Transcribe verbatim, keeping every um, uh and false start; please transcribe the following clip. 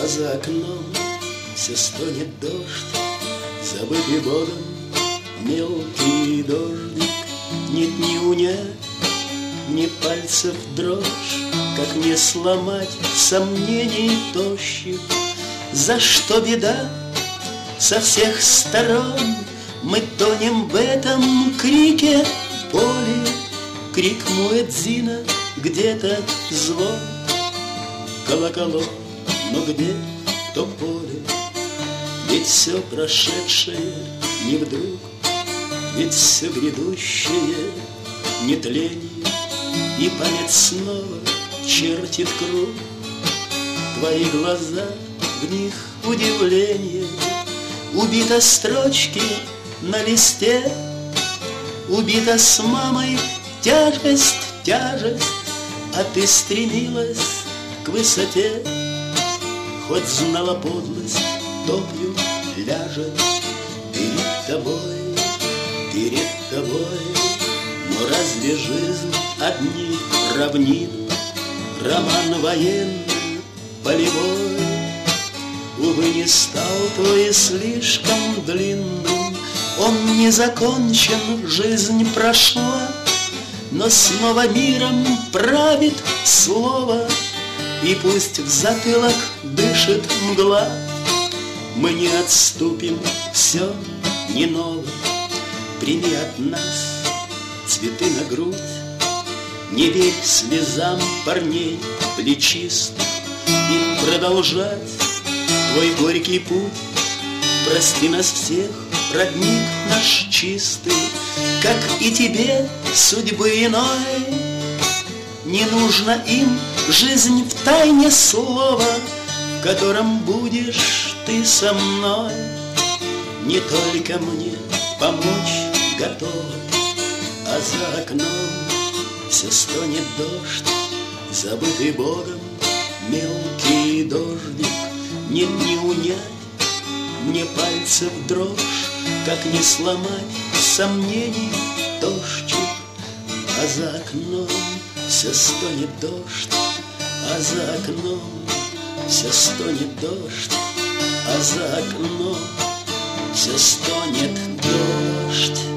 А за окном все стонет дождь, забытый Богом мелкий дождик. Нет ни унять, ни пальцев дрожь, как не сломать сомнений тощих. За что беда со всех сторон? Мы тонем в этом крике боли. Крик муэдзина, где-то звон колоколов, но где то поле? Ведь все прошедшее не вдруг, ведь все грядущее не тление, и память снова чертит круг. Твои глаза, в них удивление. Убита строчки на листе, убита с мамой тяжесть, тяжесть, а ты стремилась к высоте. Хоть знала подлость, топью ляжет перед тобой, перед тобой. Но разве жизнь одни равнины, роман военный, полевой? Увы, не стал твой слишком длинным, он не закончен, жизнь прошла, но снова миром правит слово, и пусть в затылок дышит мгла. Мы не отступим, все не ново. Прими от нас цветы на грудь, не верь слезам парней плечистых, и продолжать твой горький путь. Прости нас всех, родник наш чистый, как и тебе судьбы иной. Не нужно им жизнь в тайне слова, в котором будешь ты со мной. Не только мне помочь готова, а за окном все стонет дождь, забытый Богом мелкий дождик. Нет ни унять, ни пальцев дрожь, как не сломать сомнений дождик. А за окном все стонет дождь, а за окном все стонет дождь, а за окном все стонет дождь.